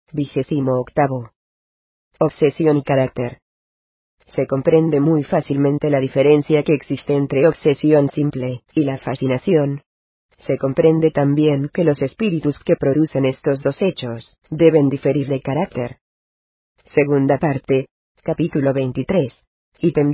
28. Obsesión y carácter. Se comprende muy fácilmente la diferencia que existe entre obsesión simple y la fascinación. Se comprende también que los espíritus que producen estos dos hechos deben diferir de carácter. Segunda parte, capítulo 23, ítem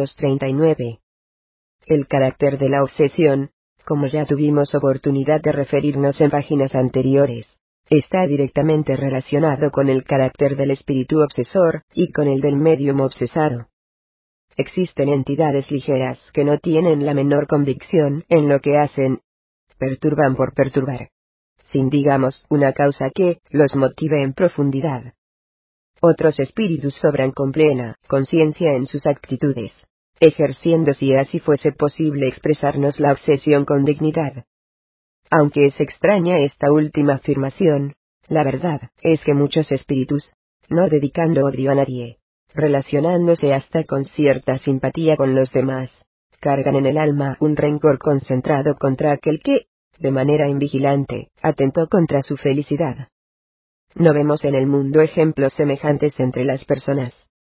239. El carácter de la obsesión, como ya tuvimos oportunidad de referirnos en páginas anteriores, está directamente relacionado con el carácter del espíritu obsesor y con el del médium obsesado. Existen entidades ligeras que no tienen la menor convicción en lo que hacen. Perturban por perturbar, sin digamos una causa que los motive en profundidad. Otros espíritus obran con plena conciencia en sus actitudes, ejerciendo si así fuese posible expresarnos la obsesión con dignidad. Aunque es extraña esta última afirmación, la verdad es que muchos espíritus, no dedicando odio a nadie, relacionándose hasta con cierta simpatía con los demás, cargan en el alma un rencor concentrado contra aquel que, de manera invigilante, atentó contra su felicidad. No vemos en el mundo ejemplos semejantes entre las personas.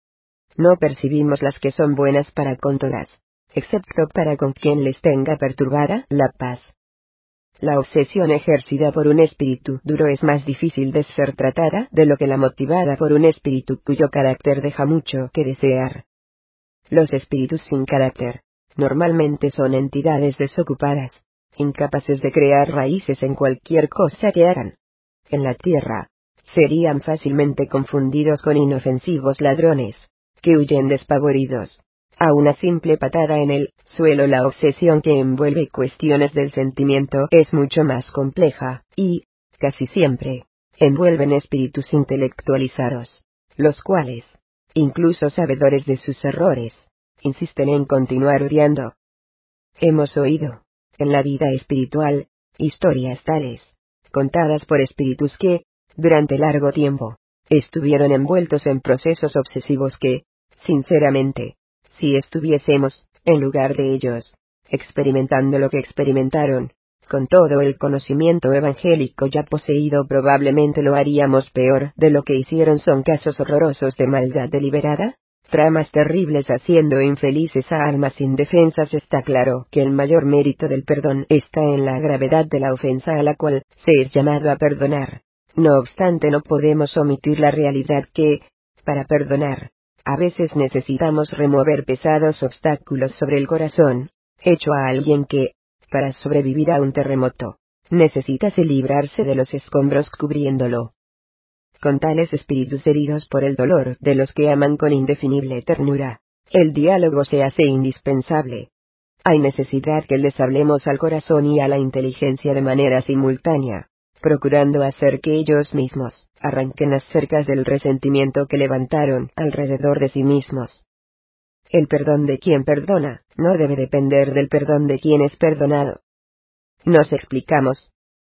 No percibimos las que son buenas para con todas, excepto para con quien les tenga perturbada la paz. La obsesión ejercida por un espíritu duro es más difícil de ser tratada de lo que la motivada por un espíritu cuyo carácter deja mucho que desear. Los espíritus sin carácter, normalmente son entidades desocupadas, incapaces de crear raíces en cualquier cosa que hagan. En la tierra, serían fácilmente confundidos con inofensivos ladrones, que huyen despavoridos. A una simple patada en el suelo. La obsesión que envuelve cuestiones del sentimiento es mucho más compleja, y, casi siempre, envuelven espíritus intelectualizados, los cuales, incluso sabedores de sus errores, insisten en continuar odiando. Hemos oído, en la vida espiritual, historias tales, contadas por espíritus que, durante largo tiempo, estuvieron envueltos en procesos obsesivos que, sinceramente, si estuviésemos, en lugar de ellos, experimentando lo que experimentaron, con todo el conocimiento evangélico ya poseído, probablemente lo haríamos peor de lo que hicieron. Son casos horrorosos de maldad deliberada, tramas terribles haciendo infelices a almas indefensas. Está claro que el mayor mérito del perdón está en la gravedad de la ofensa a la cual se es llamado a perdonar. No obstante, no podemos omitir la realidad que, para perdonar, a veces necesitamos remover pesados obstáculos sobre el corazón, hecho a alguien que, para sobrevivir a un terremoto, necesitase librarse de los escombros cubriéndolo. Con tales espíritus heridos por el dolor de los que aman con indefinible ternura, el diálogo se hace indispensable. Hay necesidad que les hablemos al corazón y a la inteligencia de manera simultánea, procurando hacer que ellos mismos arranquen las cercas del resentimiento que levantaron alrededor de sí mismos. El perdón de quien perdona no debe depender del perdón de quien es perdonado. Nos explicamos.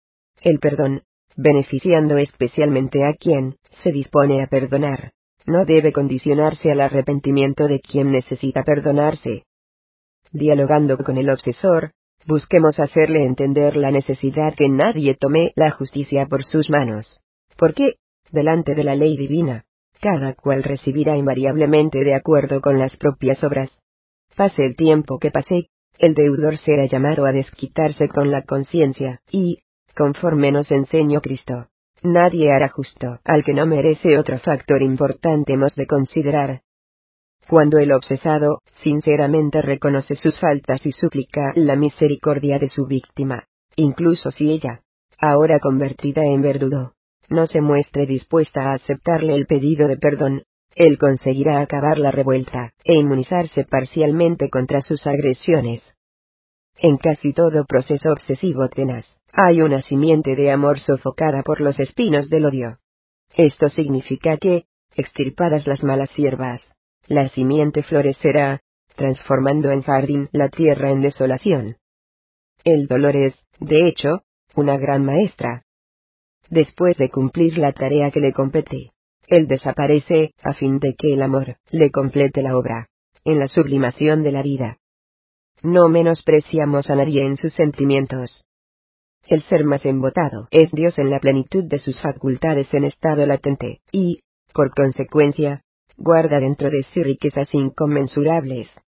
El perdón, beneficiando especialmente a quien se dispone a perdonar, no debe condicionarse al arrepentimiento de quien necesita perdonarse. Dialogando con el obsesor, busquemos hacerle entender la necesidad que nadie tome la justicia por sus manos, porque, delante de la ley divina, cada cual recibirá invariablemente de acuerdo con las propias obras. Pase el tiempo que pase, el deudor será llamado a desquitarse con la conciencia, y, conforme nos enseñó Cristo, nadie hará justo al que no merece. Otro factor importante hemos de considerar. Cuando el obsesado, sinceramente reconoce sus faltas y suplica la misericordia de su víctima, incluso si ella, ahora convertida en verdugo, no se muestre dispuesta a aceptarle el pedido de perdón, él conseguirá acabar la revuelta e inmunizarse parcialmente contra sus agresiones. En casi todo proceso obsesivo tenaz, hay una simiente de amor sofocada por los espinos del odio. Esto significa que, extirpadas las malas hierbas, la simiente florecerá, transformando en jardín la tierra en desolación. El dolor es, de hecho, una gran maestra. Después de cumplir la tarea que le compete, él desaparece, a fin de que el amor le complete la obra, en la sublimación de la vida. No menospreciamos a nadie en sus sentimientos. El ser más embotado es Dios en la plenitud de sus facultades en estado latente, y, por consecuencia, guarda dentro de sí riquezas inconmensurables.